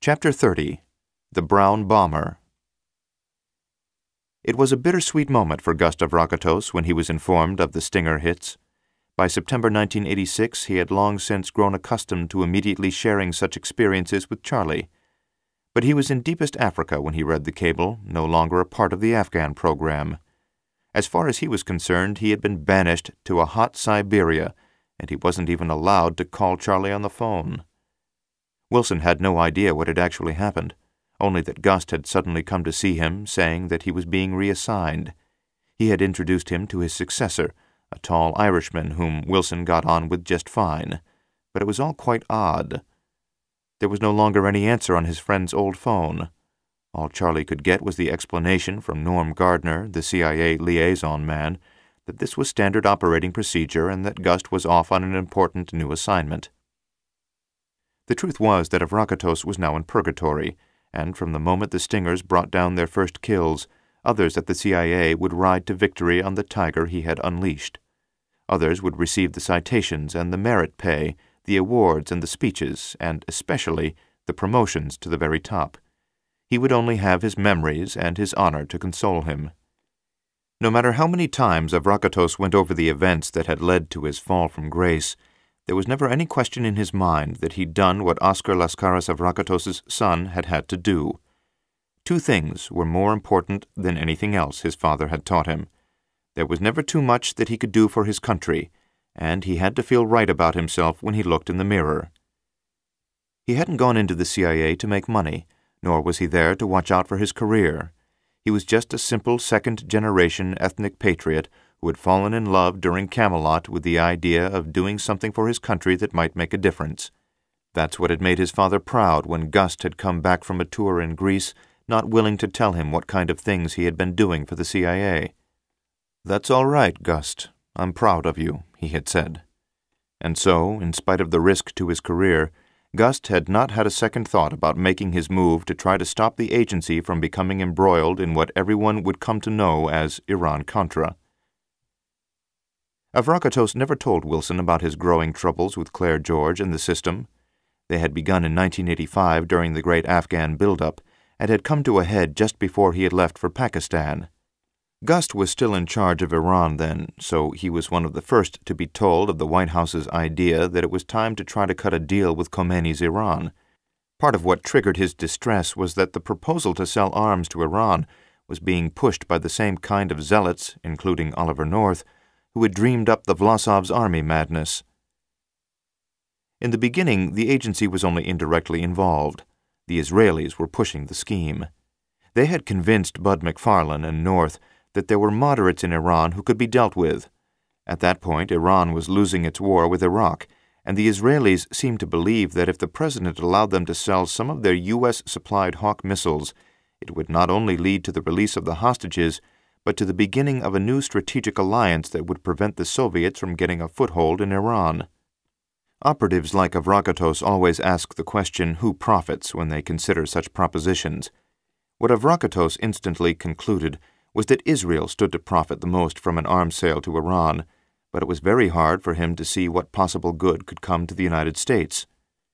Chapter 30. The Brown Bomber. It was a bittersweet moment for Gustav Rakatos when he was informed of the Stinger hits. By September 1986, he had long since grown accustomed to immediately sharing such experiences with Charlie. But he was in deepest Africa when he read the cable, no longer a part of the Afghan program. As far as he was concerned, he had been banished to a hot Siberia, and he wasn't even allowed to call Charlie on the phone. Wilson had no idea what had actually happened, only that Gust had suddenly come to see him, saying that he was being reassigned. He had introduced him to his successor, a tall Irishman whom Wilson got on with just fine, but it was all quite odd. There was no longer any answer on his friend's old phone. All Charlie could get was the explanation from Norm Gardner, the CIA liaison man, that this was standard operating procedure and that Gust was off on an important new assignment. The truth was that Rakatos was now in purgatory, and from the moment the Stingers brought down their first kills, others at the CIA would ride to victory on the tiger he had unleashed. Others would receive the citations and the merit pay, the awards and the speeches, and especially the promotions to the very top. He would only have his memories and his honor to console him. No matter how many times Rakatos went over the events that had led to his fall from grace, there was never any question in his mind that he'd done what Oscar Lascaris of Rakatos's son had to do. Two things were more important than anything else his father had taught him. There was never too much that he could do for his country, and he had to feel right about himself when he looked in the mirror. He hadn't gone into the CIA to make money, nor was he there to watch out for his career. He was just a simple second-generation ethnic patriot who had fallen in love during Camelot with the idea of doing something for his country that might make a difference. That's what had made his father proud when Gust had come back from a tour in Greece, not willing to tell him what kind of things he had been doing for the CIA. "That's all right, Gust. I'm proud of you," he had said. And so, in spite of the risk to his career, Gust had not had a second thought about making his move to try to stop the agency from becoming embroiled in what everyone would come to know as Iran-Contra. Rakatos never told Wilson about his growing troubles with Claire George and the system. They had begun in 1985 during the great Afghan build-up and had come to a head just before he had left for Pakistan. Gust was still in charge of Iran then, so he was one of the first to be told of the White House's idea that it was time to try to cut a deal with Khomeini's Iran. Part of what triggered his distress was that the proposal to sell arms to Iran was being pushed by the same kind of zealots, including Oliver North, who had dreamed up the Vlasov's army madness. In the beginning, the agency was only indirectly involved. The Israelis were pushing the scheme. They had convinced Bud McFarlane and North that there were moderates in Iran who could be dealt with. At that point, Iran was losing its war with Iraq, and the Israelis seemed to believe that if the president allowed them to sell some of their U.S.-supplied Hawk missiles, it would not only lead to the release of the hostages, but to the beginning of a new strategic alliance that would prevent the Soviets from getting a foothold in Iran. Operatives like Rakatos always ask the question, who profits, when they consider such propositions. What Rakatos instantly concluded was that Israel stood to profit the most from an arms sale to Iran, but it was very hard for him to see what possible good could come to the United States.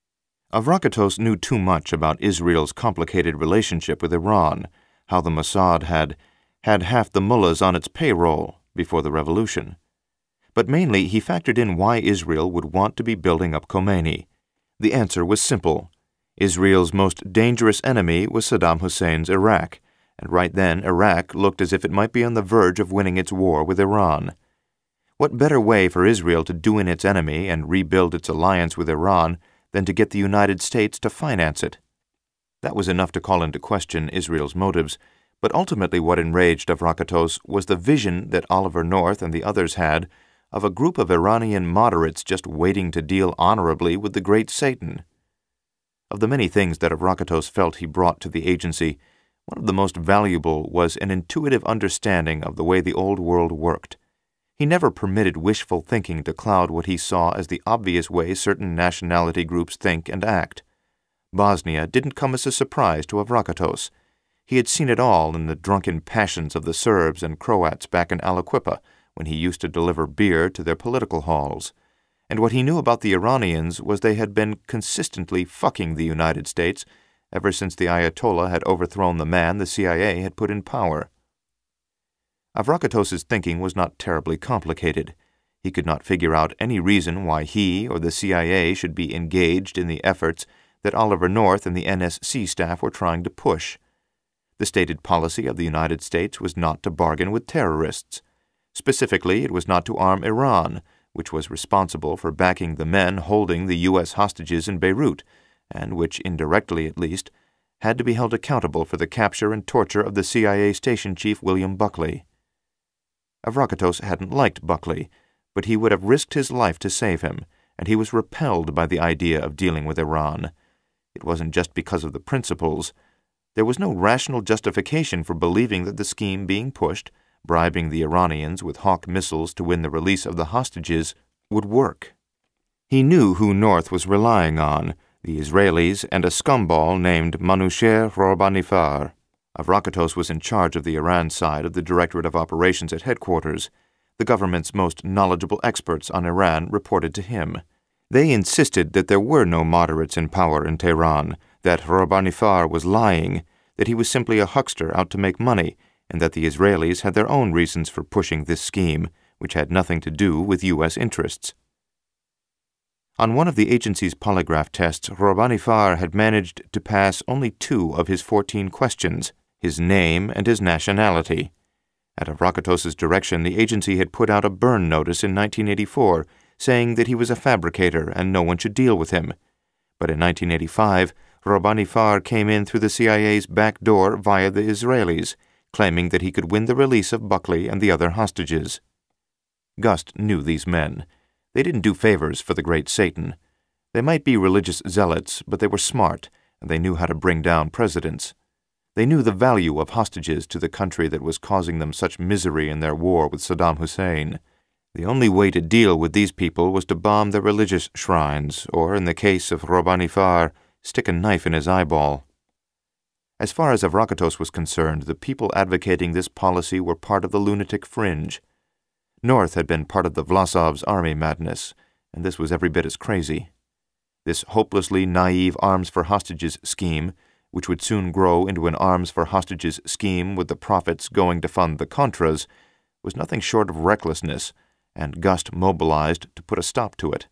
Rakatos knew too much about Israel's complicated relationship with Iran, how the Mossad had half the mullahs on its payroll before the revolution. But mainly he factored in why Israel would want to be building up Khomeini. The answer was simple. Israel's most dangerous enemy was Saddam Hussein's Iraq, and right then Iraq looked as if it might be on the verge of winning its war with Iran. What better way for Israel to do in its enemy and rebuild its alliance with Iran than to get the United States to finance it? That was enough to call into question Israel's motives, but ultimately what enraged Rakatos was the vision that Oliver North and the others had of a group of Iranian moderates just waiting to deal honorably with the great Satan. Of the many things that Rakatos felt he brought to the agency, one of the most valuable was an intuitive understanding of the way the old world worked. He never permitted wishful thinking to cloud what he saw as the obvious way certain nationality groups think and act. Bosnia didn't come as a surprise to Rakatos. He had seen it all in the drunken passions of the Serbs and Croats back in Aliquippa when he used to deliver beer to their political halls. And what he knew about the Iranians was they had been consistently fucking the United States ever since the Ayatollah had overthrown the man the CIA had put in power. Avrakatos's thinking was not terribly complicated. He could not figure out any reason why he or the CIA should be engaged in the efforts that Oliver North and the NSC staff were trying to push. The stated policy of the United States was not to bargain with terrorists. Specifically, it was not to arm Iran, which was responsible for backing the men holding the U.S. hostages in Beirut, and which, indirectly at least, had to be held accountable for the capture and torture of the CIA station chief William Buckley. Avrakatos hadn't liked Buckley, but he would have risked his life to save him, and he was repelled by the idea of dealing with Iran. It wasn't just because of the principles. There was no rational justification for believing that the scheme being pushed, bribing the Iranians with Hawk missiles to win the release of the hostages, would work. He knew who North was relying on, the Israelis and a scumball named Manouchehr Rouhani-Farr. Avrakatos was in charge of the Iran side of the Directorate of Operations at headquarters. The government's most knowledgeable experts on Iran reported to him. They insisted that there were no moderates in power in Tehran, that Rouhani-Farr was lying, that he was simply a huckster out to make money, and that the Israelis had their own reasons for pushing this scheme, which had nothing to do with U.S. interests. On one of the agency's polygraph tests, Rouhani-Farr had managed to pass only 2 of his 14 questions, his name and his nationality. At Avrakatos's direction, the agency had put out a burn notice in 1984, saying that he was a fabricator and no one should deal with him. But in 1985, Rouhani-Farr came in through the CIA's back door via the Israelis, claiming that he could win the release of Buckley and the other hostages. Gust knew these men. They didn't do favors for the great Satan. They might be religious zealots, but they were smart, and they knew how to bring down presidents. They knew the value of hostages to the country that was causing them such misery in their war with Saddam Hussein. The only way to deal with these people was to bomb their religious shrines, or, in the case of Rouhani-Farr, stick a knife in his eyeball. As far as Avrakatos was concerned, the people advocating this policy were part of the lunatic fringe. North had been part of the Vlasov's army madness, and this was every bit as crazy. This hopelessly naive arms for hostages scheme, which would soon grow into an arms for hostages scheme with the profits going to fund the Contras, was nothing short of recklessness, and Gust mobilized to put a stop to it.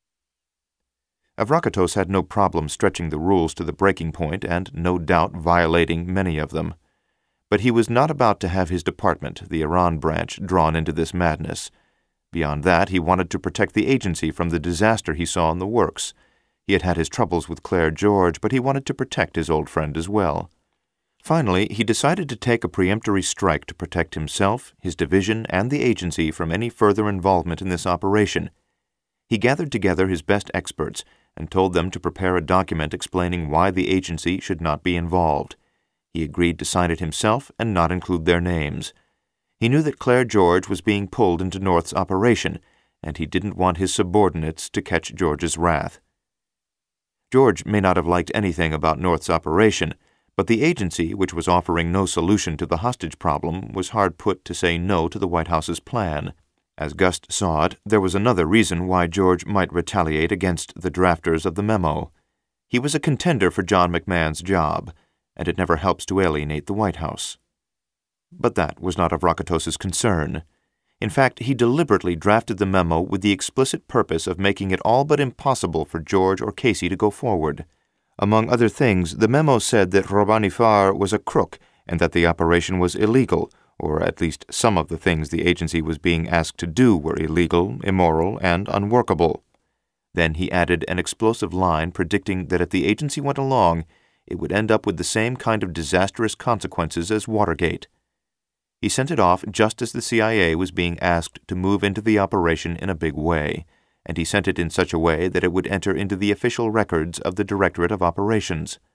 Avrakatos had no problem stretching the rules to the breaking point and, no doubt, violating many of them. But he was not about to have his department, the Iran branch, drawn into this madness. Beyond that, he wanted to protect the agency from the disaster he saw in the works. He had had his troubles with Claire George, but he wanted to protect his old friend as well. Finally, he decided to take a peremptory strike to protect himself, his division, and the agency from any further involvement in this operation. He gathered together his best experts and told them to prepare a document explaining why the agency should not be involved. He agreed to sign it himself and not include their names. He knew that Claire George was being pulled into North's operation, and he didn't want his subordinates to catch George's wrath. George may not have liked anything about North's operation, but the agency, which was offering no solution to the hostage problem, was hard put to say no to the White House's plan. As Gust saw it, there was another reason why George might retaliate against the drafters of the memo. He was a contender for John McMahon's job, and it never helps to alienate the White House. But that was not Avrakatos's concern. In fact, he deliberately drafted the memo with the explicit purpose of making it all but impossible for George or Casey to go forward. Among other things, the memo said that Rouhani-Farr was a crook and that the operation was illegal, or at least some of the things the agency was being asked to do were illegal, immoral, and unworkable. Then he added an explosive line predicting that if the agency went along, it would end up with the same kind of disastrous consequences as Watergate. He sent it off just as the CIA was being asked to move into the operation in a big way, and he sent it in such a way that it would enter into the official records of the Directorate of Operations.